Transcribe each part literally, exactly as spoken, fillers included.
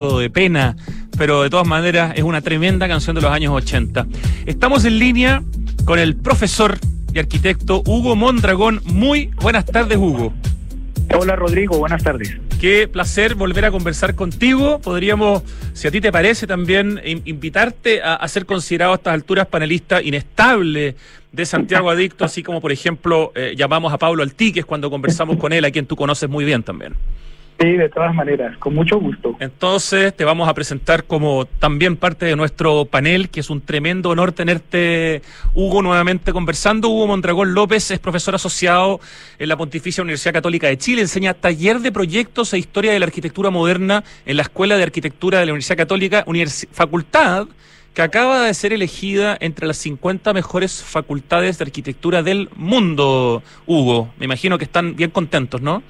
de pena, pero de todas maneras es una tremenda canción de los años ochenta. Estamos en línea con el profesor y arquitecto Hugo Mondragón. Muy buenas tardes, Hugo. Hola, Rodrigo, buenas tardes. Qué placer volver a conversar contigo. Podríamos, si a ti te parece, también invitarte a, a ser considerado a estas alturas panelista inestable de Santiago Adicto, así como, por ejemplo, eh, llamamos a Pablo Altíquez cuando conversamos con él, a quien tú conoces muy bien también. Sí, de todas maneras, con mucho gusto. Entonces te vamos a presentar como también parte de nuestro panel, que es un tremendo honor tenerte, Hugo, nuevamente conversando. Hugo Mondragón López es profesor asociado en la Pontificia Universidad Católica de Chile, enseña taller de proyectos e historia de la arquitectura moderna en la Escuela de Arquitectura de la Universidad Católica, Univers- facultad que acaba de ser elegida entre las cincuenta mejores facultades de arquitectura del mundo. Hugo, me imagino que están bien contentos, ¿no?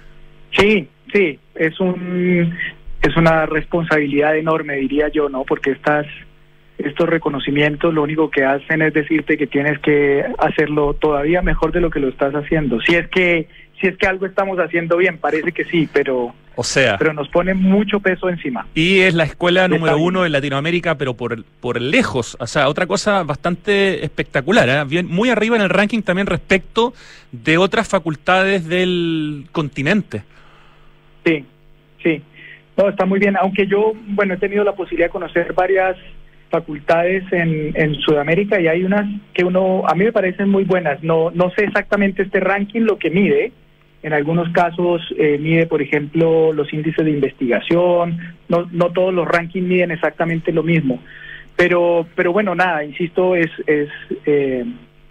Sí, sí, es un es una responsabilidad enorme, diría yo, ¿no? Porque estas estos reconocimientos lo único que hacen es decirte que tienes que hacerlo todavía mejor de lo que lo estás haciendo. Si es que si es que algo estamos haciendo bien, parece que sí, pero o sea, pero nos pone mucho peso encima. Y es la escuela número uno en Latinoamérica, pero por por lejos. O sea, otra cosa bastante espectacular, ¿eh? Bien, muy arriba en el ranking también respecto de otras facultades del continente. Sí, sí. No, está muy bien. Aunque yo, bueno, he tenido la posibilidad de conocer varias facultades en, en Sudamérica y hay unas que uno, a mí me parecen muy buenas. No, no sé exactamente este ranking lo que mide. En algunos casos eh, mide, por ejemplo, los índices de investigación. No, no todos los rankings miden exactamente lo mismo. Pero, pero bueno, nada, insisto, es, es, eh,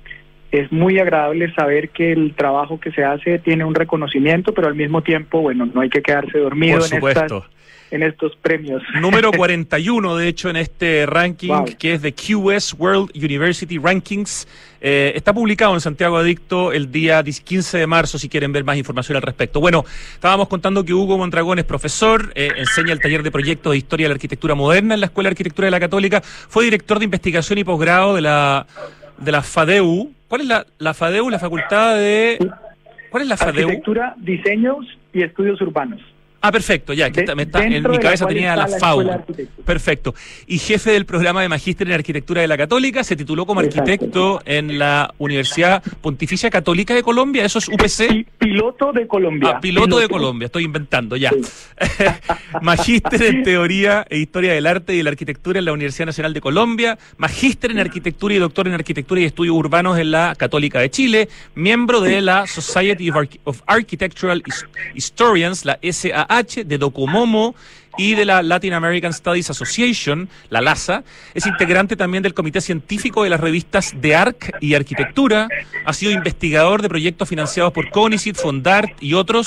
es muy agradable saber que el trabajo que se hace tiene un reconocimiento, pero al mismo tiempo, bueno, no hay que quedarse dormido en estas, en estos premios. Número cuarenta y uno, de hecho, en este ranking, wow, que es de Q S World University Rankings. Eh, está publicado en Santiago Adicto el día quince de marzo, si quieren ver más información al respecto. Bueno, estábamos contando que Hugo Mondragón es profesor, eh, enseña el taller de proyectos de historia de la arquitectura moderna en la Escuela de Arquitectura de la Católica, fue director de investigación y posgrado de la, de la FADEU. ¿Cuál es la, la FADEU? La facultad de... ¿Cuál es la FADEU? Arquitectura, Diseños y Estudios Urbanos. Ah, perfecto, ya, que de, me está, en mi cabeza tenía la, la FAU. Perfecto. Y jefe del programa de Magíster en Arquitectura de la Católica, se tituló como arquitecto Exacto. en la Universidad Pontificia Católica de Colombia, ¿eso es U P C? Piloto de Colombia. Ah, piloto, piloto de Colombia, estoy inventando, ya. Sí. Magíster en Teoría e Historia del Arte y de la Arquitectura en la Universidad Nacional de Colombia, Magíster en Arquitectura y doctor en Arquitectura y Estudios Urbanos en la Católica de Chile, miembro de la Society of, Arch- of Architectural Historians, la S A H, de Docomomo y de la Latin American Studies Association, la LASA. Es integrante también del comité científico de las revistas de Arc y Arquitectura. Ha sido investigador de proyectos financiados por CONICET, Fondart y otros.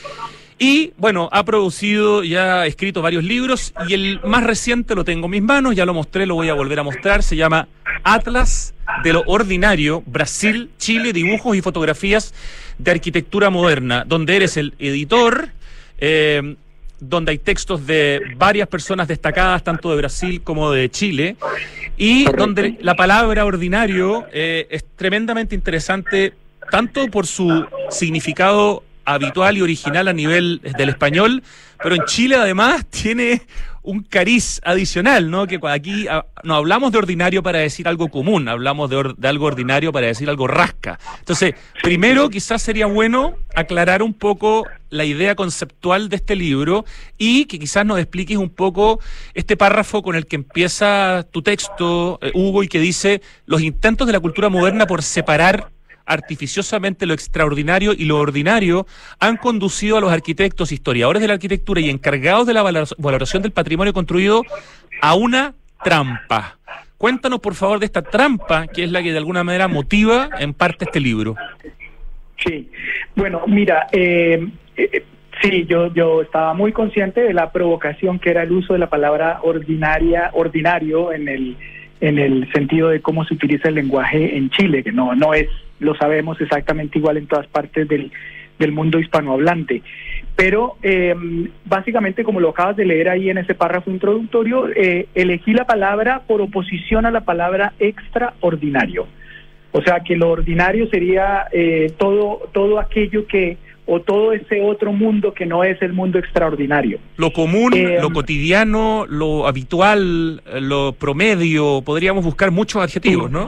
Y, bueno, ha producido, ya ha escrito varios libros, y el más reciente lo tengo en mis manos, ya lo mostré, lo voy a volver a mostrar, se llama Atlas de lo Ordinario, Brasil, Chile, dibujos y fotografías de arquitectura moderna, donde eres el editor, eh, donde hay textos de varias personas destacadas, tanto de Brasil como de Chile, y donde la palabra ordinario eh, es tremendamente interesante, tanto por su significado habitual y original a nivel del español, pero en Chile además tiene un cariz adicional, ¿no? Que aquí a, no hablamos de ordinario para decir algo común, hablamos de, or, de algo ordinario para decir algo rasca. Entonces, primero quizás sería bueno aclarar un poco la idea conceptual de este libro y que quizás nos expliques un poco este párrafo con el que empieza tu texto, eh, Hugo, y que dice: los intentos de la cultura moderna por separar artificiosamente lo extraordinario y lo ordinario han conducido a los arquitectos, historiadores de la arquitectura y encargados de la valoración del patrimonio construido a una trampa. Cuéntanos, por favor, de esta trampa, que es la que de alguna manera motiva en parte este libro. Sí, bueno, mira, eh, eh, sí, yo, yo estaba muy consciente de la provocación que era el uso de la palabra ordinaria, ordinario en el en el sentido de cómo se utiliza el lenguaje en Chile, que no no es, lo sabemos, exactamente igual en todas partes del, del mundo hispanohablante. Pero eh, básicamente, como lo acabas de leer ahí en ese párrafo introductorio, eh, elegí la palabra por oposición a la palabra extraordinario. O sea, que lo ordinario sería eh, todo, todo aquello que o todo ese otro mundo que no es el mundo extraordinario. Lo común, Eh, lo cotidiano, lo habitual, lo promedio, podríamos buscar muchos adjetivos, ¿no?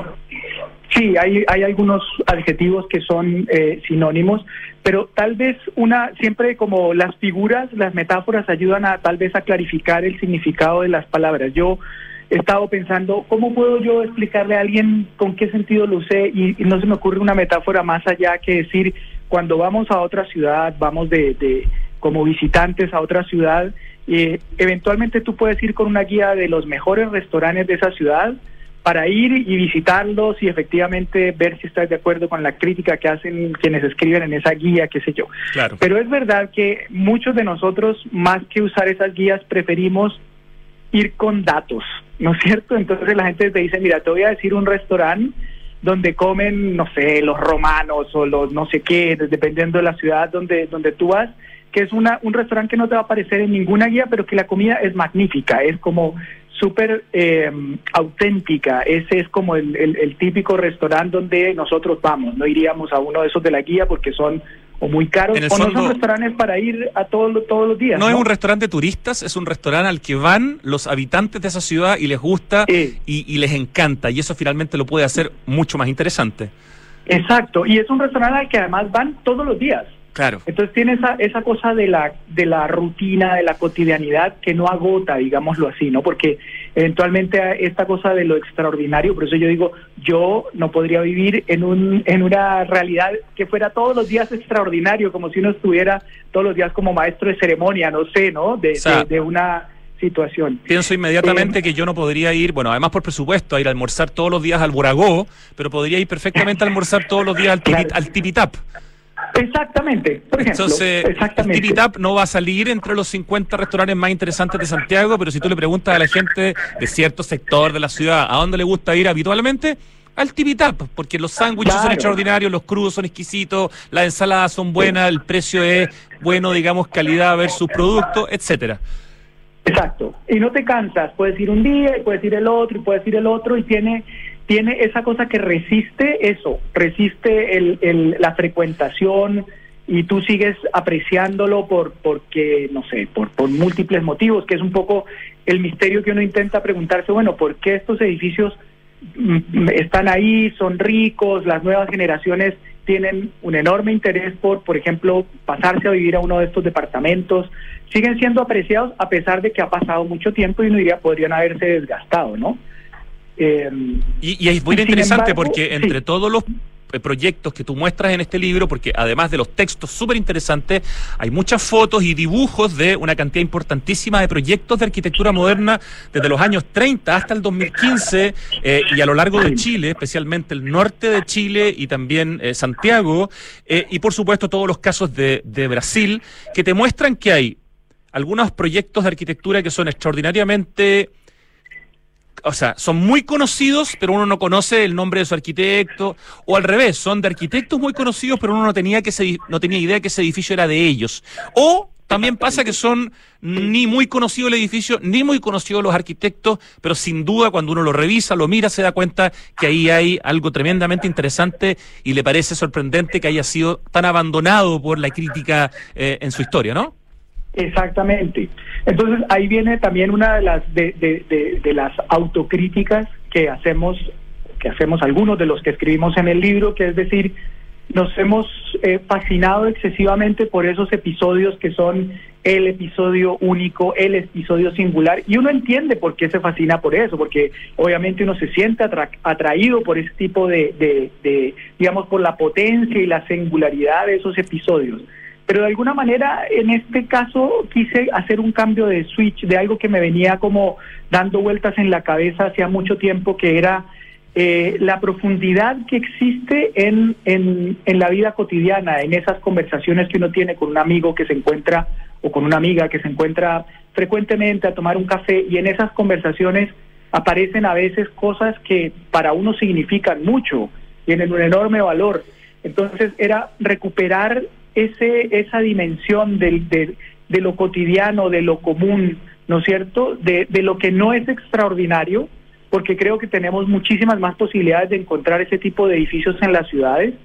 Sí, hay, hay algunos adjetivos que son eh, sinónimos, pero tal vez una, siempre como las figuras, las metáforas ayudan a tal vez a clarificar el significado de las palabras. Yo he estado pensando, ¿cómo puedo yo explicarle a alguien con qué sentido lo usé? Y, y no se me ocurre una metáfora más allá que decir, cuando vamos a otra ciudad, vamos de, de como visitantes a otra ciudad, eh, eventualmente tú puedes ir con una guía de los mejores restaurantes de esa ciudad, para ir y visitarlos y efectivamente ver si estás de acuerdo con la crítica que hacen quienes escriben en esa guía, qué sé yo. Claro. Pero es verdad que muchos de nosotros, más que usar esas guías, preferimos ir con datos, ¿no es cierto? Entonces la gente te dice, mira, te voy a decir un restaurante donde comen, no sé, los romanos o los no sé qué, dependiendo de la ciudad donde, donde tú vas, que es una un restaurante que no te va a aparecer en ninguna guía, pero que la comida es magnífica, es como súper eh, auténtica. Ese es como el, el, el típico restaurante donde nosotros vamos. No iríamos a uno de esos de la guía porque son o muy caros, o fondo, no son restaurantes para ir a todos todos los días. No, ¿no? es un restaurante de turistas, es un restaurante al que van los habitantes de esa ciudad y les gusta eh. y, y les encanta, y eso finalmente lo puede hacer mucho más interesante. Exacto, y es un restaurante al que además van todos los días. Claro. Entonces tiene esa esa cosa de la de la rutina, de la cotidianidad que no agota, digámoslo así, ¿no? Porque eventualmente esta cosa de lo extraordinario, por eso yo digo, yo no podría vivir en un en una realidad que fuera todos los días extraordinario, como si uno estuviera todos los días como maestro de ceremonia, no sé, ¿no? De, o sea, de, de una situación. Pienso inmediatamente eh, que yo no podría ir, bueno, además por presupuesto, a ir a almorzar todos los días al Boragó, pero podría ir perfectamente a almorzar todos los días al, tipi, al Tipitap. Exactamente, por ejemplo. Entonces, exactamente. el Tipitap no va a salir entre los cincuenta restaurantes más interesantes de Santiago, pero si tú le preguntas a la gente de cierto sector de la ciudad a dónde le gusta ir habitualmente, al Tipitap, porque los sándwiches claro. son extraordinarios, los crudos son exquisitos, las ensaladas son buenas, el precio es bueno, digamos, calidad versus producto, etcétera. Exacto, y no te cansas, puedes ir un día y puedes ir el otro y puedes ir el otro y tiene... tiene esa cosa que resiste eso, resiste el, el, la frecuentación y tú sigues apreciándolo por porque, no sé, por, por múltiples motivos, que es un poco el misterio que uno intenta preguntarse, bueno, ¿por qué estos edificios mm, están ahí, son ricos, las nuevas generaciones tienen un enorme interés por, por ejemplo, pasarse a vivir a uno de estos departamentos, siguen siendo apreciados a pesar de que ha pasado mucho tiempo y uno diría podrían haberse desgastado, ¿no? Eh, y, y es muy interesante embargo, porque entre sí. todos los proyectos que tú muestras en este libro, porque además de los textos súper interesantes, hay muchas fotos y dibujos de una cantidad importantísima de proyectos de arquitectura moderna desde los años treinta hasta el dos mil quince eh, y a lo largo de Chile, especialmente el norte de Chile y también eh, Santiago, eh, y por supuesto todos los casos de, de Brasil, que te muestran que hay algunos proyectos de arquitectura que son extraordinariamente... O sea, son muy conocidos, pero uno no conoce el nombre de su arquitecto, o al revés, son de arquitectos muy conocidos, pero uno no tenía que ese, no tenía idea que ese edificio era de ellos. O también pasa que son ni muy conocido el edificio, ni muy conocidos los arquitectos, pero sin duda cuando uno lo revisa, lo mira, se da cuenta que ahí hay algo tremendamente interesante y le parece sorprendente que haya sido tan abandonado por la crítica eh, en su historia, ¿no? Exactamente. Entonces ahí viene también una de las de, de, de, de las autocríticas que hacemos que hacemos algunos de los que escribimos en el libro, que es decir, nos hemos eh, fascinado excesivamente por esos episodios que son el episodio único, el episodio singular, y uno entiende por qué se fascina por eso, porque obviamente uno se siente atra atraído por ese tipo de, de, de, digamos, por la potencia y la singularidad de esos episodios. Pero de alguna manera, en este caso, quise hacer un cambio de switch, de algo que me venía como dando vueltas en la cabeza hacía mucho tiempo, que era eh, la profundidad que existe en, en, en la vida cotidiana, en esas conversaciones que uno tiene con un amigo que se encuentra, o con una amiga que se encuentra frecuentemente a tomar un café, y en esas conversaciones aparecen a veces cosas que para uno significan mucho, tienen un enorme valor. Entonces era recuperar ese esa dimensión del, de, de lo cotidiano, de lo común, ¿no es cierto?, de, de lo que no es extraordinario, porque creo que tenemos muchísimas más posibilidades de encontrar ese tipo de edificios en las ciudades,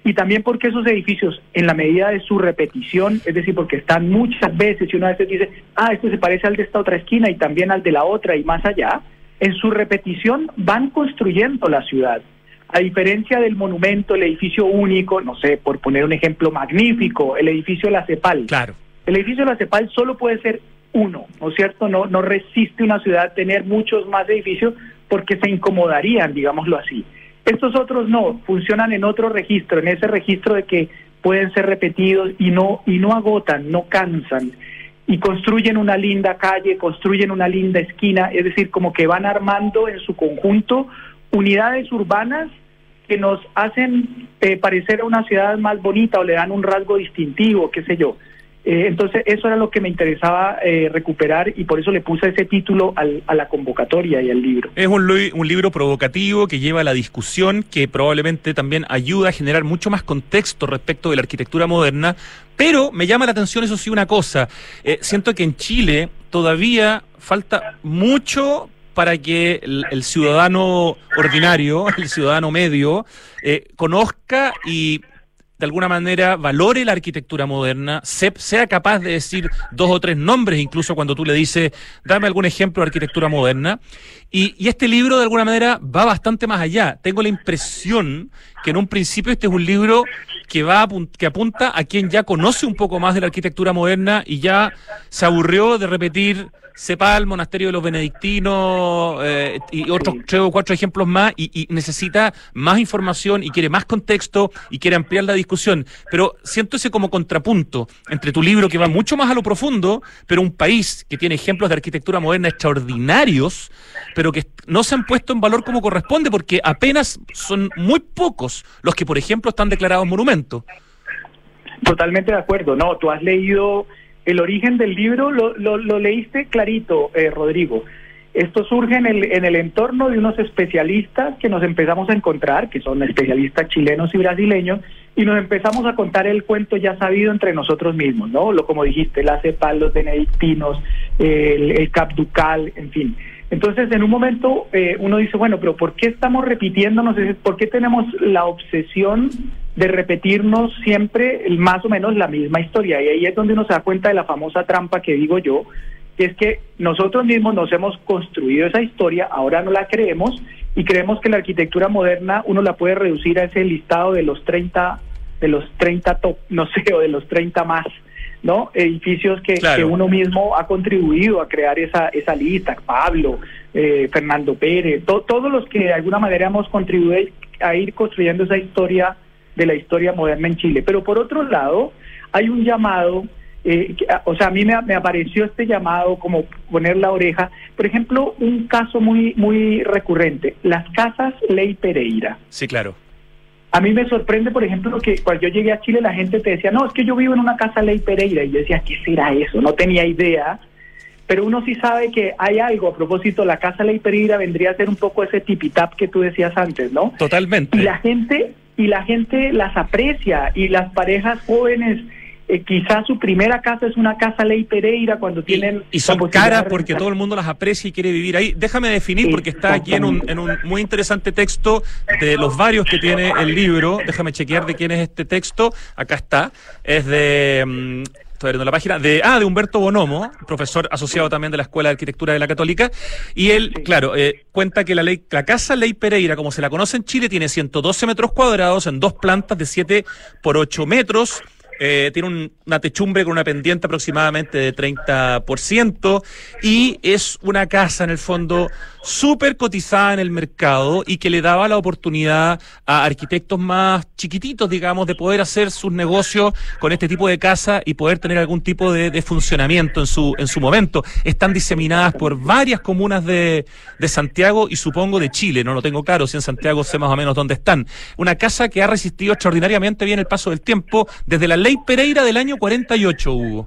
y también porque esos edificios, en la medida de su repetición, es decir, porque están muchas veces, y una vez dice, ah, esto se parece al de esta otra esquina y también al de la otra y más allá, en su repetición van construyendo la ciudad. A diferencia del monumento, el edificio único, no sé, por poner un ejemplo magnífico, el edificio La Cepal. Claro. El edificio La Cepal solo puede ser uno, ¿no es cierto? No, no resiste una ciudad tener muchos más edificios porque se incomodarían, digámoslo así. Estos otros no, funcionan en otro registro, en ese registro de que pueden ser repetidos y no, y no agotan, no cansan, y construyen una linda calle, construyen una linda esquina, es decir, como que van armando en su conjunto unidades urbanas que nos hacen eh, parecer a una ciudad más bonita o le dan un rasgo distintivo, qué sé yo. Eh, entonces eso era lo que me interesaba eh, recuperar y por eso le puse ese título al, a la convocatoria y al libro. Es un, un libro provocativo que lleva a la discusión, que probablemente también ayuda a generar mucho más contexto respecto de la arquitectura moderna, pero me llama la atención, eso sí, una cosa. Eh, siento que en Chile todavía falta mucho para que el, el ciudadano ordinario, el ciudadano medio, eh, conozca y de alguna manera valore la arquitectura moderna, se, sea capaz de decir dos o tres nombres, incluso cuando tú le dices, dame algún ejemplo de arquitectura moderna. Y, y este libro, de alguna manera, va bastante más allá. Tengo la impresión que en un principio este es un libro que va a, que apunta a quien ya conoce un poco más de la arquitectura moderna y ya se aburrió de repetir Cepal, Monasterio de los Benedictinos eh, y otros tres o cuatro ejemplos más y, y necesita más información y quiere más contexto y quiere ampliar la discusión. Pero siento ese como contrapunto entre tu libro que va mucho más a lo profundo, pero un país que tiene ejemplos de arquitectura moderna extraordinarios, pero que no se han puesto en valor como corresponde porque apenas son muy pocos los que, por ejemplo, están declarados monumentos. Totalmente de acuerdo. No, tú has leído... El origen del libro lo, lo, lo leíste clarito, eh, Rodrigo. Esto surge en el, en el entorno de unos especialistas que nos empezamos a encontrar, que son especialistas chilenos y brasileños, y nos empezamos a contar el cuento ya sabido entre nosotros mismos, ¿no? Lo como dijiste, la Cepal, los benedictinos, el, el Cap Ducal, en fin. Entonces, en un momento eh, uno dice, bueno, pero ¿por qué estamos repitiéndonos? ¿Por qué tenemos la obsesión de repetirnos siempre más o menos la misma historia? Y ahí es donde uno se da cuenta de la famosa trampa que digo yo, que es que nosotros mismos nos hemos construido esa historia, ahora no la creemos, y creemos que la arquitectura moderna uno la puede reducir a ese listado de los treinta, de los treinta top, no sé, o de los treinta más, ¿no? Edificios que, claro, que uno mismo ha contribuido a crear esa esa lista, Pablo, eh, Fernando Pérez, to, todos los que de alguna manera hemos contribuido a ir construyendo esa historia de la historia moderna en Chile. Pero por otro lado, hay un llamado, eh, que, o sea, a mí me, me apareció este llamado como poner la oreja, por ejemplo, un caso muy muy recurrente, las casas Ley Pereira. Sí, claro. A mí me sorprende, por ejemplo, que cuando yo llegué a Chile la gente te decía, no, es que yo vivo en una casa Ley Pereira, y yo decía, ¿qué será eso? No tenía idea, pero uno sí sabe que hay algo. A propósito, la casa Ley Pereira vendría a ser un poco ese tipitap que tú decías antes, ¿no? Totalmente. Y la gente, y la gente las aprecia, y las parejas jóvenes, eh, quizás su primera casa es una casa Ley Pereira cuando tienen... Y, y son caras porque todo el mundo las aprecia y quiere vivir ahí. Déjame definir, porque está aquí en un, en un muy interesante texto de los varios que tiene el libro. Déjame chequear de quién es este texto. Acá está. Es de... Um, estoy abriendo la página, de ah de Humberto Bonomo, profesor asociado también de la Escuela de Arquitectura de la Católica, y él, claro, eh, cuenta que la ley, la casa Ley Pereira, como se la conoce en Chile, tiene ciento doce metros cuadrados en dos plantas de siete por ocho metros, eh, tiene un, una techumbre con una pendiente aproximadamente de treinta por ciento, y es una casa, en el fondo, súper cotizada en el mercado y que le daba la oportunidad a arquitectos más chiquititos, digamos, de poder hacer sus negocios con este tipo de casa y poder tener algún tipo de, de funcionamiento en su en su momento. Están diseminadas por varias comunas de, de Santiago y supongo de Chile, no lo tengo claro, si en Santiago sé más o menos dónde están. Una casa que ha resistido extraordinariamente bien el paso del tiempo desde la Ley Pereira del año cuarenta y ocho, Hugo.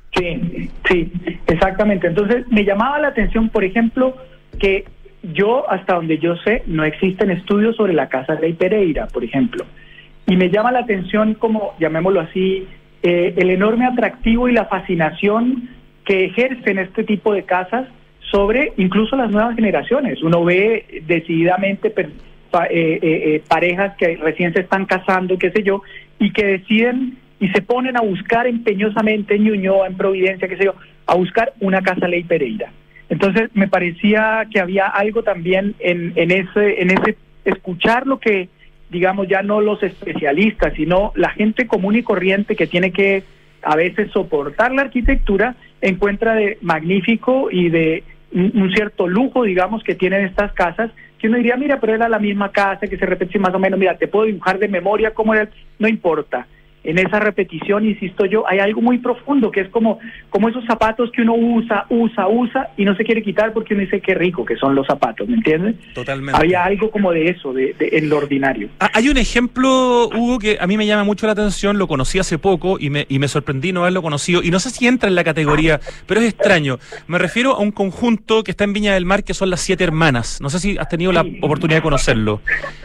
Sí, sí, exactamente. Entonces me llamaba la atención, por ejemplo, que yo, hasta donde yo sé, no existen estudios sobre la casa Ley Pereira, por ejemplo. Y me llama la atención, como, llamémoslo así, eh, el enorme atractivo y la fascinación que ejercen este tipo de casas sobre incluso las nuevas generaciones. Uno ve decididamente per- pa, eh, eh, eh, parejas que recién se están casando, qué sé yo, y que deciden y se ponen a buscar empeñosamente en Ñuñoa, en Providencia, qué sé yo, a buscar una casa Ley Pereira. Entonces me parecía que había algo también en, en ese, en ese escuchar lo que, digamos, ya no los especialistas, sino la gente común y corriente que tiene que a veces soportar la arquitectura, encuentra de magnífico y de un cierto lujo, digamos, que tienen estas casas, que uno diría, mira, pero era la misma casa, que se repite más o menos, mira, te puedo dibujar de memoria cómo era, no importa. En esa repetición, insisto yo, hay algo muy profundo, que es como, como esos zapatos que uno usa, usa, usa, y no se quiere quitar porque uno dice qué rico que son los zapatos, ¿me entiendes? Totalmente. Había algo como de eso, de, de, en lo ordinario. Ah, hay un ejemplo, Hugo, que a mí me llama mucho la atención, lo conocí hace poco y me, y me sorprendí no haberlo conocido, y no sé si entra en la categoría, pero es extraño. Me refiero a un conjunto que está en Viña del Mar, que son las Siete Hermanas. No sé si has tenido la oportunidad de conocerlo.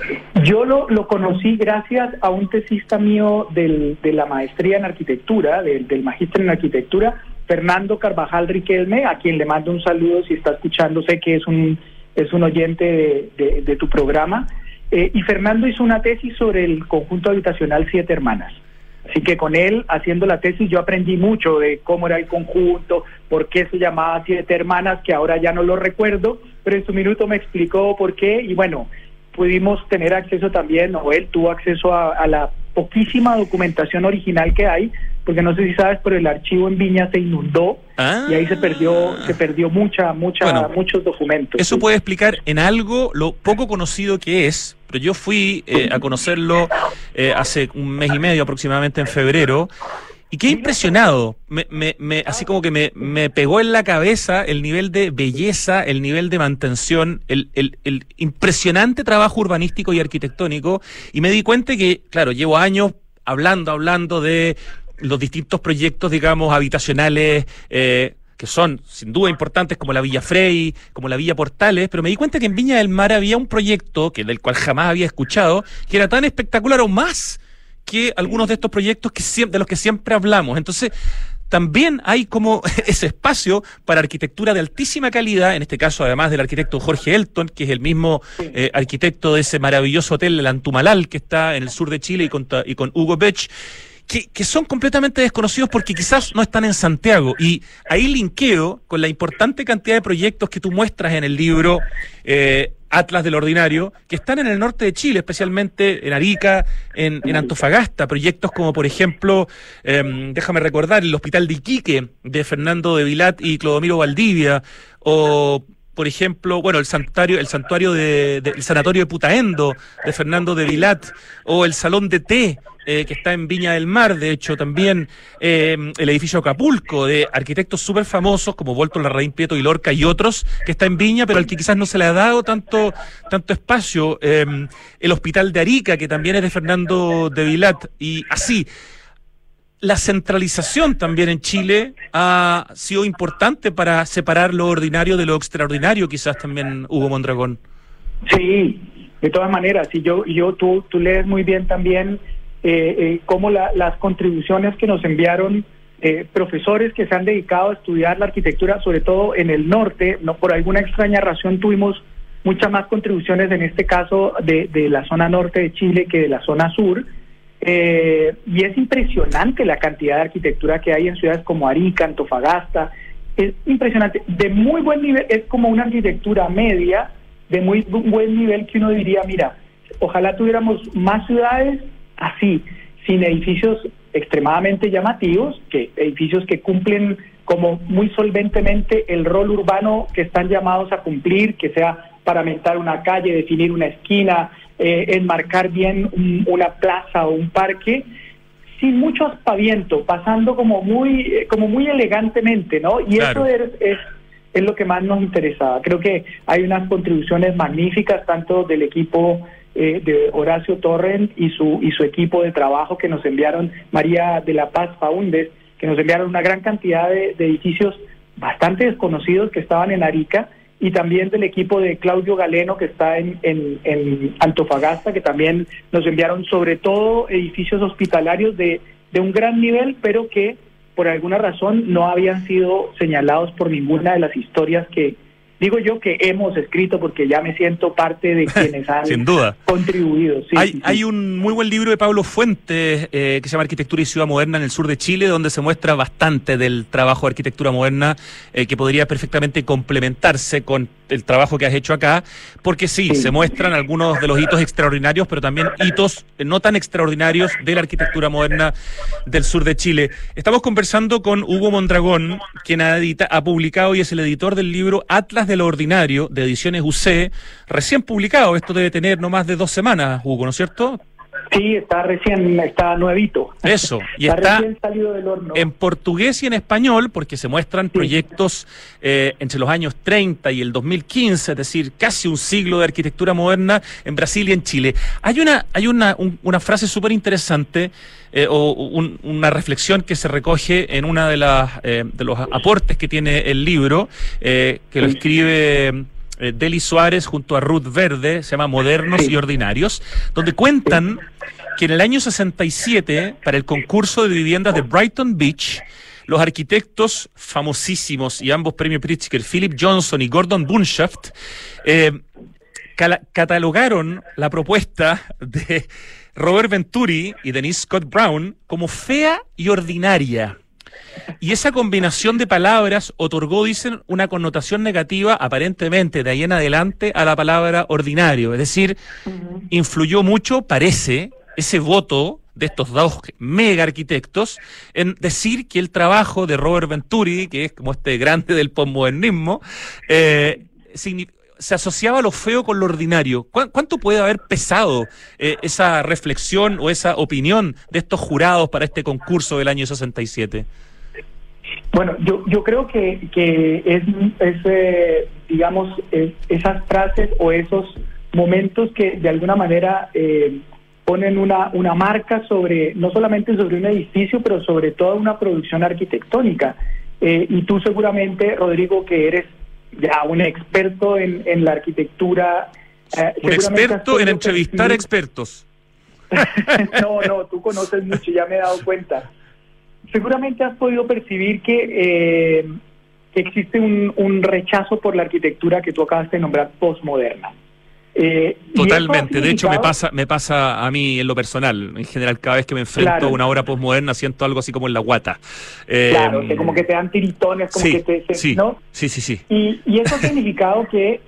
Yo lo, lo conocí gracias a un tesista mío del, de la maestría en arquitectura, del, del magíster en arquitectura, Fernando Carvajal Riquelme, a quien le mando un saludo si está escuchando, sé que es un, es un oyente de, de, de tu programa, eh, y Fernando hizo una tesis sobre el conjunto habitacional Siete Hermanas. Así que con él, haciendo la tesis, yo aprendí mucho de cómo era el conjunto, por qué se llamaba Siete Hermanas, que ahora ya no lo recuerdo, pero en su minuto me explicó por qué, y bueno, pudimos tener acceso también, o él tuvo acceso a, a la poquísima documentación original que hay, porque no sé si sabes, pero el archivo en Viña se inundó ah. y ahí se perdió se perdió mucha mucha bueno, muchos documentos. Eso sí. Puede explicar en algo lo poco conocido que es, pero yo fui eh, a conocerlo eh, hace un mes y medio aproximadamente, en febrero. Y qué impresionado, me, me, me, así como que me, me pegó en la cabeza el nivel de belleza, el nivel de mantención, el, el, el impresionante trabajo urbanístico y arquitectónico, y me di cuenta que, claro, llevo años hablando, hablando de los distintos proyectos, digamos, habitacionales, eh, que son sin duda importantes, como la Villa Frey, como la Villa Portales, pero me di cuenta que en Viña del Mar había un proyecto, que del cual jamás había escuchado, que era tan espectacular o más que algunos de estos proyectos que siempre, de los que siempre hablamos. Entonces, también hay como ese espacio para arquitectura de altísima calidad, en este caso además del arquitecto Jorge Elton, que es el mismo eh, arquitecto de ese maravilloso hotel, el Antumalal, que está en el sur de Chile, y con, y con Hugo Bech, que, que son completamente desconocidos porque quizás no están en Santiago. Y ahí linkeo con la importante cantidad de proyectos que tú muestras en el libro eh, Atlas del Ordinario, que están en el norte de Chile, especialmente en Arica, en, en Antofagasta, proyectos como, por ejemplo, eh, déjame recordar, el Hospital de Iquique, de Fernando de Vilat y Clodomiro Valdivia, o, por ejemplo, bueno, el santuario, el santuario de, de el sanatorio de Putaendo, de Fernando de Vilat, o el Salón de Té, Eh, que está en Viña del Mar, de hecho, también eh, el edificio Acapulco, de arquitectos súper famosos como Bolton, Larraín, Prieto y Lorca y otros, que está en Viña, pero al que quizás no se le ha dado tanto tanto espacio. Eh, el Hospital de Arica, que también es de Fernando de Vilat, y así. La centralización también en Chile ha sido importante para separar lo ordinario de lo extraordinario, quizás también, Hugo Mondragón. Sí, de todas maneras, y yo, yo tú, tú lees muy bien también Eh, eh, como la, las contribuciones que nos enviaron eh, profesores que se han dedicado a estudiar la arquitectura, sobre todo en el norte, no por alguna extraña razón tuvimos muchas más contribuciones en este caso de, de la zona norte de Chile que de la zona sur, eh, y es impresionante la cantidad de arquitectura que hay en ciudades como Arica, Antofagasta, es impresionante, de muy buen nivel, es como una arquitectura media, de muy buen nivel que uno diría, mira, ojalá tuviéramos más ciudades así, sin edificios extremadamente llamativos, que edificios que cumplen como muy solventemente el rol urbano que están llamados a cumplir, que sea pavimentar una calle, definir una esquina, eh, enmarcar bien un, una plaza o un parque, sin mucho aspaviento, pasando como muy, eh, como muy elegantemente, ¿no? Y claro. Eso es, es, es lo que más nos interesaba. Creo que hay unas contribuciones magníficas, tanto del equipo Eh, de Horacio Torrent y su y su equipo de trabajo que nos enviaron, María de la Paz Faúndez, que nos enviaron una gran cantidad de, de edificios bastante desconocidos que estaban en Arica, y también del equipo de Claudio Galeno, que está en, en, en Antofagasta, que también nos enviaron sobre todo edificios hospitalarios de, de un gran nivel, pero que por alguna razón no habían sido señalados por ninguna de las historias que digo yo que hemos escrito porque ya me siento parte de quienes han Sin duda. contribuido. Sí, hay, sí, sí. hay un muy buen libro de Pablo Fuentes eh, que se llama Arquitectura y Ciudad Moderna en el sur de Chile, donde se muestra bastante del trabajo de arquitectura moderna eh, que podría perfectamente complementarse con el trabajo que has hecho acá, porque sí, sí, se muestran algunos de los hitos extraordinarios, pero también hitos no tan extraordinarios de la arquitectura moderna del sur de Chile. Estamos conversando con Hugo Mondragón, quien ha, edita, ha publicado y es el editor del libro Atlas de lo Ordinario, de Ediciones U C, recién publicado. Esto debe tener no más de dos semanas, Hugo, ¿no es cierto? Sí, está recién, está nuevito. Eso, y está, está recién salido del horno. En portugués y en español, porque se muestran sí. proyectos eh, entre los años treinta y el dos mil quince, es decir, casi un siglo de arquitectura moderna en Brasil y en Chile. Hay una, hay una, un, una frase súper interesante, eh, o un, una reflexión que se recoge en una de las eh, de los aportes que tiene el libro, eh, que lo escribe eh, Deli Suárez junto a Ruth Verde, se llama Modernos sí. y Ordinarios, donde cuentan que en el año sesenta y siete, para el concurso de viviendas de Brighton Beach, los arquitectos famosísimos y ambos premio Pritzker, Philip Johnson y Gordon Bunshaft, eh, catalogaron la propuesta de Robert Venturi y Denise Scott Brown como fea y ordinaria. Y esa combinación de palabras otorgó, dicen, una connotación negativa, aparentemente, de ahí en adelante, a la palabra ordinario. Es decir, uh-huh. influyó mucho, parece, ese voto de estos dos mega arquitectos en decir que el trabajo de Robert Venturi, que es como este grande del posmodernismo, eh, significa... se asociaba lo feo con lo ordinario. ¿Cuánto puede haber pesado eh, esa reflexión o esa opinión de estos jurados para este concurso del año sesenta y siete? Bueno, yo yo creo que, que es, es eh, digamos, es, esas frases o esos momentos que de alguna manera eh, ponen una, una marca sobre, no solamente sobre un edificio, pero sobre toda una producción arquitectónica. Eh, y tú seguramente, Rodrigo, que eres ya un experto en, en la arquitectura. Eh, un experto en entrevistar percibir... expertos. No, no, tú conoces mucho, ya me he dado cuenta. Seguramente has podido percibir que, eh, que existe un, un rechazo por la arquitectura que tú acabas de nombrar postmoderna. Eh, Totalmente, de hecho me pasa me pasa a mí en lo personal, en general cada vez que me enfrento claro. a una obra postmoderna siento algo así como en la guata. Eh, claro, que como que te dan tiritones, como sí, que te... te sí, ¿no? sí, sí, sí. Y, y eso ha significado que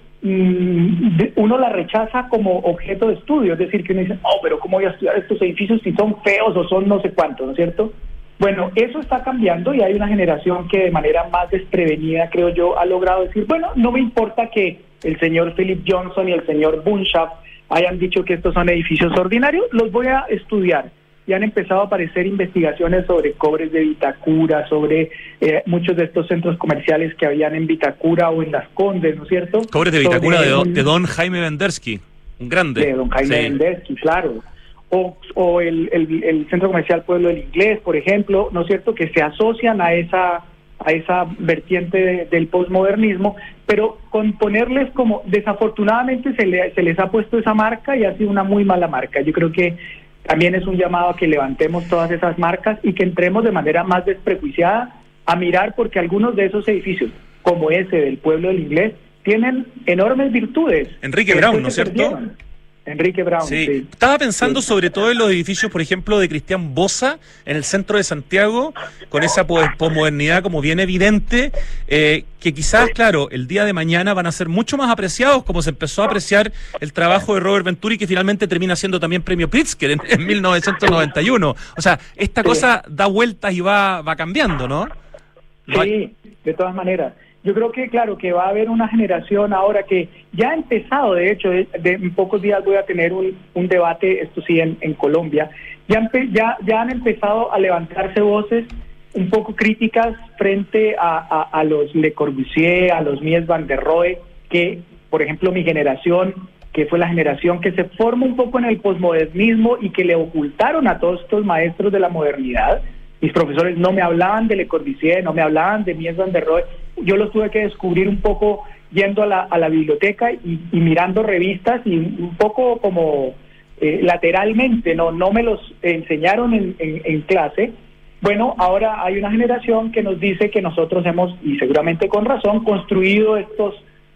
mmm, uno la rechaza como objeto de estudio, es decir, que uno dice, oh, pero ¿cómo voy a estudiar estos edificios si son feos o son no sé cuántos, ¿no es cierto? Bueno, eso está cambiando y hay una generación que de manera más desprevenida, creo yo, ha logrado decir, bueno, no me importa que el señor Philip Johnson y el señor Bunshaft hayan dicho que estos son edificios ordinarios, los voy a estudiar. Y han empezado a aparecer investigaciones sobre cobres de Vitacura, sobre eh, muchos de estos centros comerciales que habían en Vitacura o en Las Condes, ¿no es cierto? Cobres de Vitacura de, don, de don Jaime Vendersky, un grande. De don Jaime sí. Vendersky, claro. O, o el, el, el Centro Comercial Pueblo del Inglés, por ejemplo, ¿no es cierto?, que se asocian a esa a esa vertiente de, del posmodernismo, pero con ponerles como, desafortunadamente se, le, se les ha puesto esa marca y ha sido una muy mala marca. Yo creo que también es un llamado a que levantemos todas esas marcas y que entremos de manera más desprejuiciada a mirar, porque algunos de esos edificios, como ese del Pueblo del Inglés, tienen enormes virtudes. Enrique Brown, ¿no es cierto? Perdieron. Enrique Brown, sí. sí. Estaba pensando sí. sobre todo en los edificios, por ejemplo, de Cristian Bosa, en el centro de Santiago, con esa posmodernidad como bien evidente, eh, que quizás, claro, el día de mañana van a ser mucho más apreciados, como se empezó a apreciar el trabajo de Robert Venturi, que finalmente termina siendo también premio Pritzker en, en mil novecientos noventa y uno. O sea, esta sí. cosa da vueltas y va, va cambiando, ¿no? Sí, hay... de todas maneras. Yo creo que, claro, que va a haber una generación ahora que ya ha empezado, de hecho, de, de en pocos días voy a tener un, un debate, esto sí, en, en Colombia, ya, empe, ya, ya han empezado a levantarse voces un poco críticas frente a, a, a los Le Corbusier, a los Mies van der Rohe, que, por ejemplo, mi generación, que fue la generación que se forma un poco en el posmodernismo y que le ocultaron a todos estos maestros de la modernidad. Mis profesores no me hablaban de Le Corbusier, no me hablaban de Mies van der Rohe. Yo los tuve que descubrir un poco yendo a la, a la biblioteca y, y mirando revistas y un poco como eh, lateralmente, no no me los enseñaron en, en, en clase. Bueno, ahora hay una generación que nos dice que nosotros hemos, y seguramente con razón, construido estos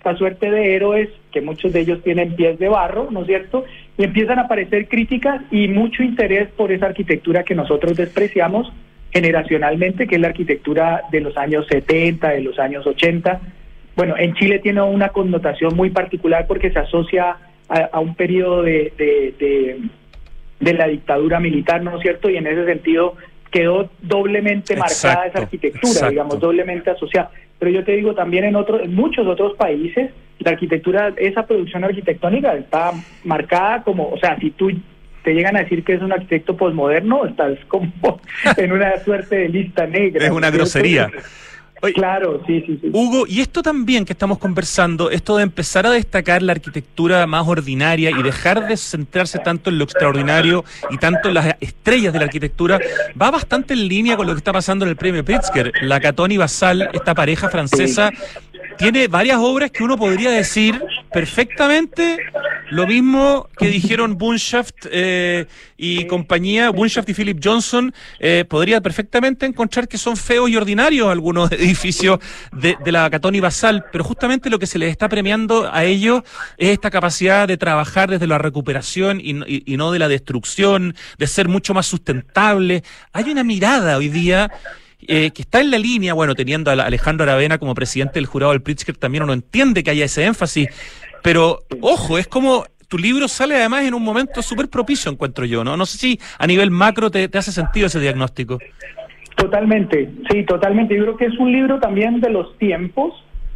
esta suerte de héroes, que muchos de ellos tienen pies de barro, ¿no es cierto? Y empiezan a aparecer críticas y mucho interés por esa arquitectura que nosotros despreciamos generacionalmente, que es la arquitectura de los años setenta, de los años ochenta. Bueno, en Chile tiene una connotación muy particular porque se asocia a, a un periodo de, de, de, de la dictadura militar, ¿no es cierto? Y en ese sentido quedó doblemente exacto, marcada esa arquitectura, exacto. digamos, doblemente asociada. Pero yo te digo, también en otros, en muchos otros países, la arquitectura, esa producción arquitectónica está marcada como, o sea, si tú te llegan a decir que es un arquitecto posmoderno, estás como en una suerte de lista negra. Es una grosería. Oye, claro, sí, sí, sí. Hugo, y esto también que estamos conversando, esto de empezar a destacar la arquitectura más ordinaria y dejar de centrarse tanto en lo extraordinario y tanto en las estrellas de la arquitectura, va bastante en línea con lo que está pasando en el premio Pritzker. La Catón y Basal, esta pareja francesa, sí, tiene varias obras que uno podría decir perfectamente lo mismo que dijeron Bunshaft eh, y compañía, Bunshaft y Philip Johnson, eh, podría perfectamente encontrar que son feos y ordinarios algunos edificios de, de la Catón y Basal, pero justamente lo que se les está premiando a ellos es esta capacidad de trabajar desde la recuperación y, y, y no de la destrucción, de ser mucho más sustentable. Hay una mirada hoy día Eh, que está en la línea, bueno, teniendo a Alejandro Aravena como presidente del jurado del Pritzker, también uno entiende que haya ese énfasis, pero ojo, es como tu libro sale además en un momento súper propicio, encuentro yo, ¿no? No sé si a nivel macro te, te hace sentido ese diagnóstico. Totalmente, sí, totalmente. Yo creo que es un libro también de los tiempos,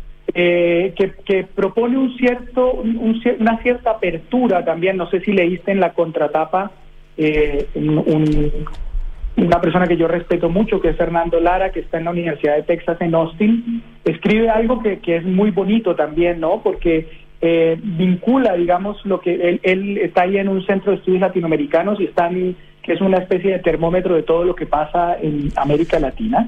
eh, que, que propone un cierto, un, una cierta apertura también. No sé si leíste en la contratapa eh, un... un una persona que yo respeto mucho, que es Fernando Lara, que está en la Universidad de Texas en Austin, escribe algo que, que es muy bonito también, ¿no? Porque eh, vincula, digamos, lo que él, él está ahí en un centro de estudios latinoamericanos y está en, que es una especie de termómetro de todo lo que pasa en América Latina.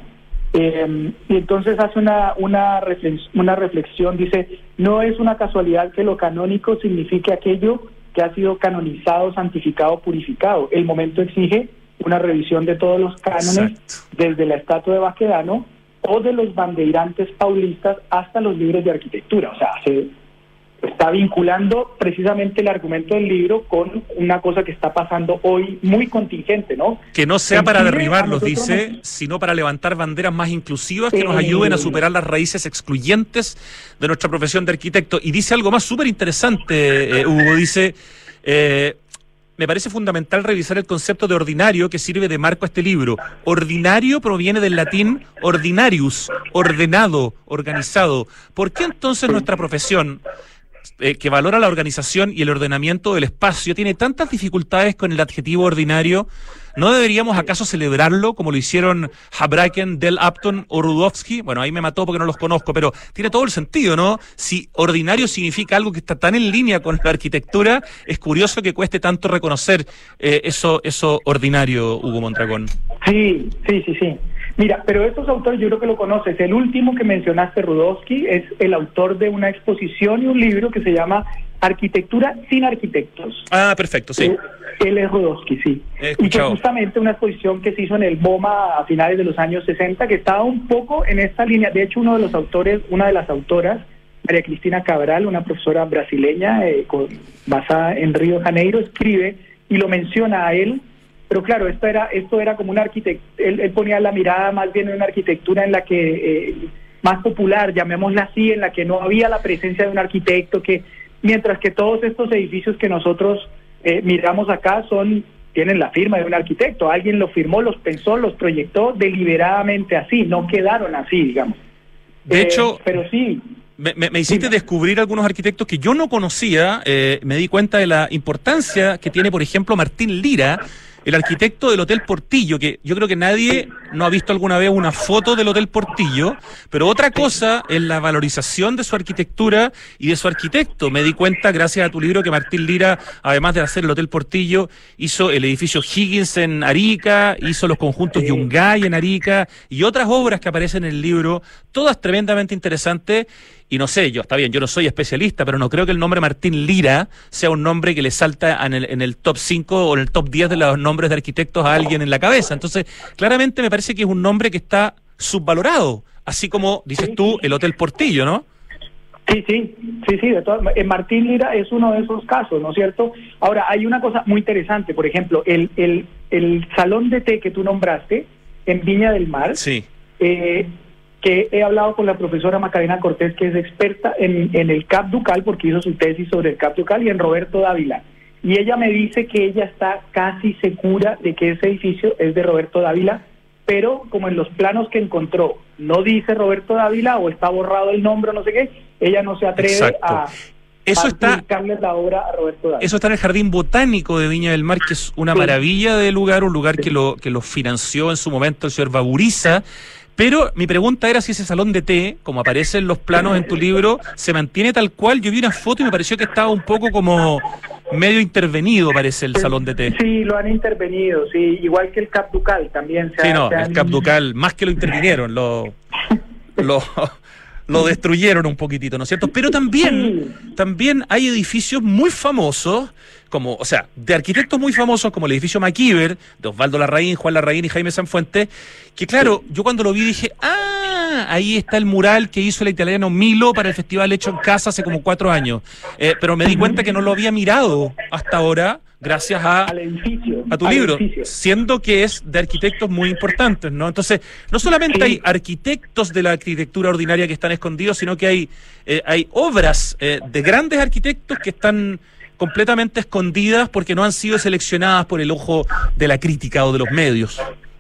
Eh, y entonces hace una, una, reflex, una reflexión, dice, no es una casualidad que lo canónico signifique aquello que ha sido canonizado, santificado, purificado. El momento exige una revisión de todos los cánones, exacto, desde la estatua de Baquedano o de los bandeirantes paulistas hasta los libros de arquitectura. O sea, se está vinculando precisamente el argumento del libro con una cosa que está pasando hoy muy contingente, ¿no? Que no sea en para Chile, derribarlos, dice, nos... sino para levantar banderas más inclusivas que eh... nos ayuden a superar las raíces excluyentes de nuestra profesión de arquitecto. Y dice algo más súper interesante, eh, Hugo, dice... Eh, me parece fundamental revisar el concepto de ordinario que sirve de marco a este libro. Ordinario proviene del latín ordinarius, ordenado, organizado. ¿Por qué entonces nuestra profesión, eh, que valora la organización y el ordenamiento del espacio, tiene tantas dificultades con el adjetivo ordinario? ¿No deberíamos acaso celebrarlo como lo hicieron Habraken, Del Upton o Rudowski? Bueno, ahí me mató porque no los conozco, pero tiene todo el sentido, ¿no? Si ordinario significa algo que está tan en línea con la arquitectura, es curioso que cueste tanto reconocer eh, eso, eso ordinario, Hugo Mondragón. Sí, sí, sí, sí. Mira, pero estos autores yo creo que lo conoces. El último que mencionaste, Rudowski, es el autor de una exposición y un libro que se llama Arquitectura sin arquitectos. Ah, perfecto, sí. Eh, él es Rudowski, sí. Y que justamente una exposición que se hizo en el MoMA a finales de los años sesenta, que estaba un poco en esta línea. De hecho, uno de los autores, una de las autoras, María Cristina Cabral, una profesora brasileña eh, con, basada en Río de Janeiro, escribe y lo menciona a él. Pero claro, esto era esto era como un arquitecto, él, él ponía la mirada más bien en una arquitectura en la que, eh, más popular, llamémosla así, en la que no había la presencia de un arquitecto, que mientras que todos estos edificios que nosotros eh, miramos acá son tienen la firma de un arquitecto, alguien los firmó, los pensó, los proyectó deliberadamente así, no quedaron así, digamos. De eh, hecho... Pero sí... Me, me, me hiciste descubrir algunos arquitectos que yo no conocía, eh, me di cuenta de la importancia que tiene, por ejemplo, Martín Lira, el arquitecto del Hotel Portillo, que yo creo que nadie no ha visto alguna vez una foto del Hotel Portillo, pero otra cosa es la valorización de su arquitectura y de su arquitecto. Me di cuenta, gracias a tu libro, que Martín Lira, además de hacer el Hotel Portillo, hizo el edificio Higgins en Arica, hizo los conjuntos Yungay en Arica y otras obras que aparecen en el libro, todas tremendamente interesantes. Y no sé, yo, está bien, yo no soy especialista, pero no creo que el nombre Martín Lira sea un nombre que le salta en el, en el top cinco o en el top diez de los nombres de arquitectos a alguien en la cabeza. Entonces, claramente me parece que es un nombre que está subvalorado, así como dices tú, el Hotel Portillo, ¿no? Sí, sí, sí, sí, de todas maneras. Martín Lira es uno de esos casos, ¿no es cierto? Ahora, hay una cosa muy interesante, por ejemplo, el, el, el salón de té que tú nombraste en Viña del Mar, Sí. eh, que he hablado con la profesora Macarena Cortés, que es experta en, en el C A P Ducal, porque hizo su tesis sobre el C A P Ducal, y en Roberto Dávila. Y ella me dice que ella está casi segura de que ese edificio es de Roberto Dávila, pero como en los planos que encontró no dice Roberto Dávila o está borrado el nombre o no sé qué, ella no se atreve Exacto. a, eso a está, adjudicarle la obra a Roberto Dávila. Eso está en el Jardín Botánico de Viña del Mar, que es una Sí. maravilla de lugar, un lugar Sí. que lo que lo financió en su momento el señor Baburiza. Pero mi pregunta era si ese salón de té, como aparece en los planos en tu libro, se mantiene tal cual. Yo vi una foto y me pareció que estaba un poco como medio intervenido, parece, el salón de té. Sí, lo han intervenido, sí, igual que el C A P Ducal también. Se Sí, ha, no, se el han... C A P Ducal, más que lo intervinieron, lo, lo, lo destruyeron un poquitito, ¿no es cierto? Pero también, Sí. también hay edificios muy famosos, como, o sea, de arquitectos muy famosos, como el edificio MacIver, de Osvaldo Larraín, Juan Larraín y Jaime Sanfuentes, que claro, yo cuando lo vi dije, ah, ahí está el mural que hizo el italiano Milo para el Festival Hecho en Casa hace como cuatro años. Eh, pero me di cuenta que no lo había mirado hasta ahora, gracias a, al edificio, a tu al libro, edificio. siendo que es de arquitectos muy importantes, ¿no? Entonces, no solamente Sí. hay arquitectos de la arquitectura ordinaria que están escondidos, sino que hay, eh, hay obras eh, de grandes arquitectos que están completamente escondidas porque no han sido seleccionadas por el ojo de la crítica o de los medios.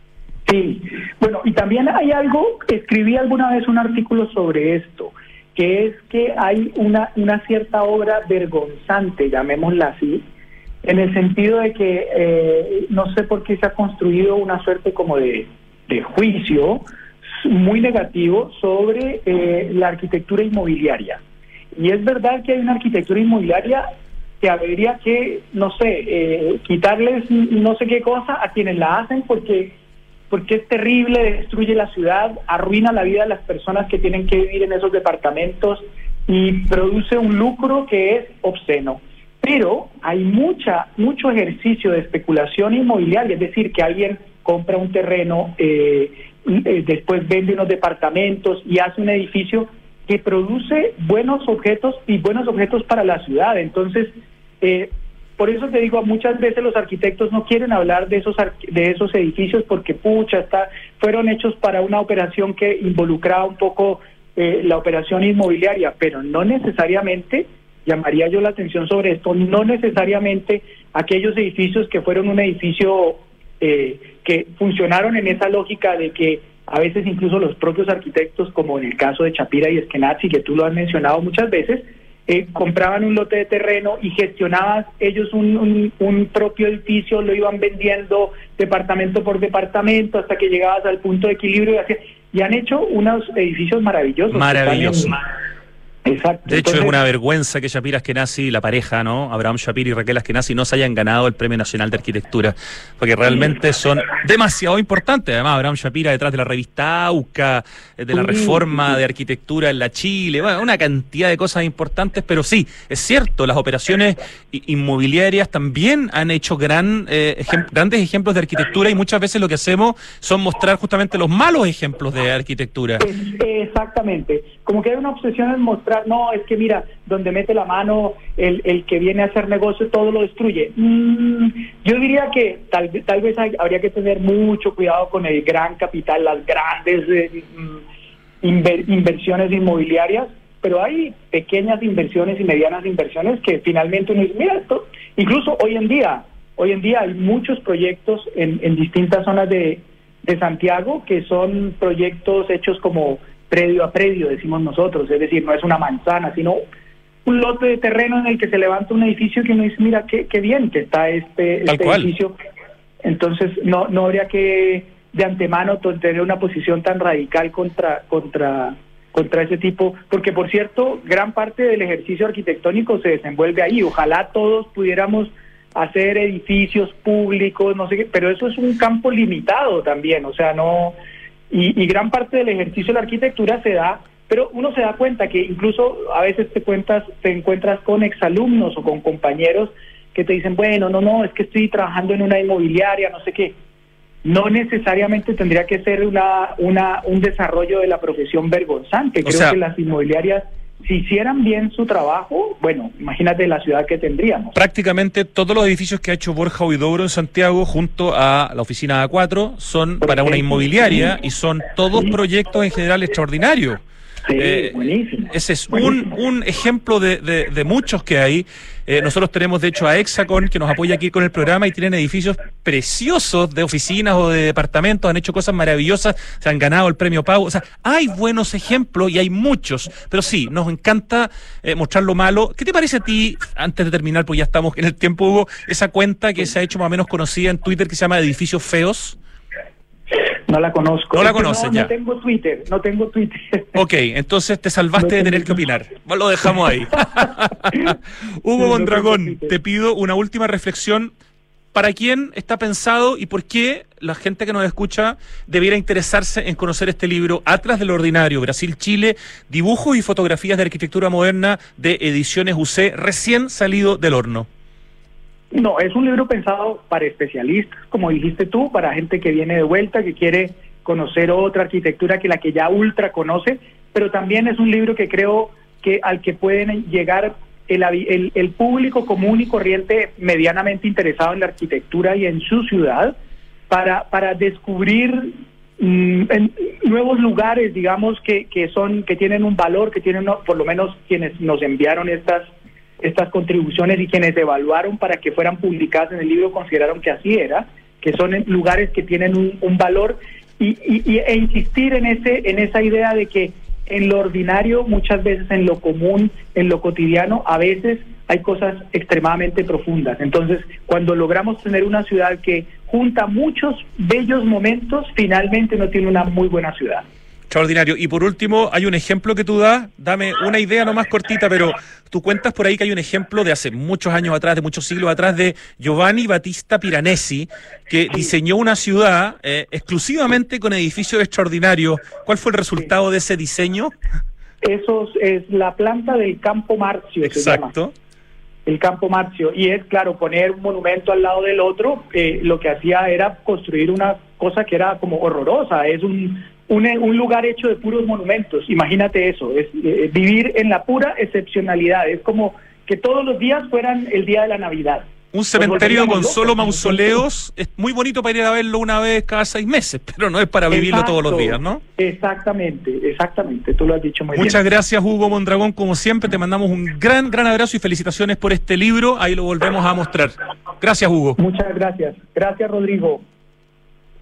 Sí, bueno, y también hay algo, escribí alguna vez un artículo sobre esto, que es que hay una, una cierta obra vergonzante, llamémosla así, en el sentido de que eh, no sé por qué se ha construido una suerte como de, de juicio muy negativo sobre eh, la arquitectura inmobiliaria. Y es verdad que hay una arquitectura inmobiliaria que habría que, no sé, eh, quitarles no sé qué cosa a quienes la hacen porque, porque es terrible, destruye la ciudad, arruina la vida de las personas que tienen que vivir en esos departamentos y produce un lucro que es obsceno. Pero hay mucha mucho ejercicio de especulación inmobiliaria, es decir, que alguien compra un terreno, eh, eh, después vende unos departamentos y hace un edificio que produce buenos objetos y buenos objetos para la ciudad. Entonces, eh, por eso te digo, muchas veces los arquitectos no quieren hablar de esos de esos edificios porque, pucha, está, fueron hechos para una operación que involucraba un poco eh, la operación inmobiliaria, pero no necesariamente, llamaría yo la atención sobre esto, no necesariamente aquellos edificios que fueron un edificio eh, que funcionaron en esa lógica de que a veces incluso los propios arquitectos, como en el caso de Chapira y Eskenazi, que tú lo has mencionado muchas veces, eh, compraban un lote de terreno y gestionaban ellos un, un, un propio edificio, lo iban vendiendo departamento por departamento hasta que llegabas al punto de equilibrio y, así, y han hecho unos edificios maravillosos. Maravilloso. Exacto. De hecho, Entonces, es una vergüenza que Shapira Eskenazi, la pareja, ¿no? Abraham Shapira y Raquel Eskenazi no se hayan ganado el Premio Nacional de Arquitectura, porque realmente son demasiado importantes. Además, Abraham Shapira detrás de la revista AUCA, de la reforma de arquitectura en la Chile, bueno, una cantidad de cosas importantes, pero sí, es cierto, las operaciones inmobiliarias también han hecho gran, eh, ejem- grandes ejemplos de arquitectura y muchas veces lo que hacemos son mostrar justamente los malos ejemplos de arquitectura. Es- exactamente, como que hay una obsesión en mostrar, no, es que mira, donde mete la mano el, el que viene a hacer negocio, todo lo destruye. Mm, yo diría que tal, tal vez hay, habría que tener mucho cuidado con el gran capital, las grandes eh, inver, inversiones inmobiliarias, pero hay pequeñas inversiones y medianas inversiones que finalmente uno dice, mira esto, incluso hoy en día, hoy en día hay muchos proyectos en, en distintas zonas de, de Santiago que son proyectos hechos como predio a predio, decimos nosotros, es decir, no es una manzana, sino un lote de terreno en el que se levanta un edificio que uno dice, mira, qué, qué bien que está este, Tal este cual. edificio. Entonces, no no habría que de antemano to- tener una posición tan radical contra contra contra ese tipo, porque por cierto, gran parte del ejercicio arquitectónico se desenvuelve ahí. Ojalá todos pudiéramos hacer edificios públicos, no sé qué, pero eso es un campo limitado también, o sea, no... Y, y gran parte del ejercicio de la arquitectura se da, pero uno se da cuenta que incluso a veces te cuentas, te encuentras con exalumnos o con compañeros que te dicen, bueno, no, no, es que estoy trabajando en una inmobiliaria, no sé qué. No necesariamente tendría que ser una, una un desarrollo de la profesión vergonzante. O Creo sea, que las inmobiliarias si hicieran bien su trabajo, bueno, imagínate la ciudad que tendríamos. Prácticamente todos los edificios que ha hecho Borja Huidobro en Santiago junto a la oficina A cuatro son Por para ejemplo, una inmobiliaria sí. y son todos Sí. proyectos en general extraordinarios. Sí, Eh, buenísimo. Ese es buenísimo. un, un ejemplo de, de, de muchos que hay. Eh, nosotros tenemos de hecho a Hexacon que nos apoya aquí con el programa y tienen edificios preciosos de oficinas o de departamentos, han hecho cosas maravillosas, se han ganado el premio Pau. O sea, hay buenos ejemplos y hay muchos, pero sí, nos encanta eh, mostrar lo malo. ¿Qué te parece a ti, antes de terminar, pues ya estamos en el tiempo, Hugo, esa cuenta que se ha hecho más o menos conocida en Twitter que se llama Edificios Feos? No la conozco. No la Es que conoces, no, ya. No tengo Twitter, no tengo Twitter. Ok, entonces te salvaste No de tengo tener que opinar. Lo dejamos ahí. Hugo No Mondragón, tengo Twitter. te pido una última reflexión. ¿Para quién está pensado y por qué la gente que nos escucha debiera interesarse en conocer este libro, Atlas del Ordinario, Brasil-Chile, dibujos y fotografías de arquitectura moderna de Ediciones U C, recién salido del horno? No, es un libro pensado para especialistas, como dijiste tú, para gente que viene de vuelta, que quiere conocer otra arquitectura que la que ya ultra conoce, pero también es un libro que creo que al que pueden llegar el, el, el público común y corriente medianamente interesado en la arquitectura y en su ciudad, para, para descubrir mm, en, nuevos lugares, digamos, que, que son, que tienen un valor, que tienen, por lo menos quienes nos enviaron estas estas contribuciones y quienes evaluaron para que fueran publicadas en el libro consideraron que así era, que son lugares que tienen un, un valor y, y, y e insistir en ese en esa idea de que en lo ordinario, muchas veces en lo común, en lo cotidiano, a veces hay cosas extremadamente profundas. Entonces, cuando logramos tener una ciudad que junta muchos bellos momentos, finalmente uno tiene una muy buena ciudad. Extraordinario. Y por último, hay un ejemplo que tú das, dame una idea nomás cortita, pero tú cuentas por ahí que hay un ejemplo de hace muchos años atrás, de muchos siglos atrás, de Giovanni Battista Piranesi, que diseñó una ciudad eh, exclusivamente con edificios extraordinarios. ¿Cuál fue el resultado de ese diseño? Eso es la planta del Campo Marzio. Exacto. El Campo Marzio, y es claro, poner un monumento al lado del otro, eh, lo que hacía era construir una cosa que era como horrorosa, es un, un, un lugar hecho de puros monumentos, imagínate eso, es eh, vivir en la pura excepcionalidad, es como que todos los días fueran el día de la Navidad. Un cementerio con solo mausoleos es muy bonito para ir a verlo una vez cada seis meses, pero no es para vivirlo Exacto, todos los días, ¿no? Exactamente, exactamente, tú lo has dicho muy bien. Muchas gracias, Hugo Mondragón, como siempre, te mandamos un gran, gran abrazo y felicitaciones por este libro, ahí lo volvemos a mostrar. Gracias, Hugo. Muchas gracias, gracias, Rodrigo.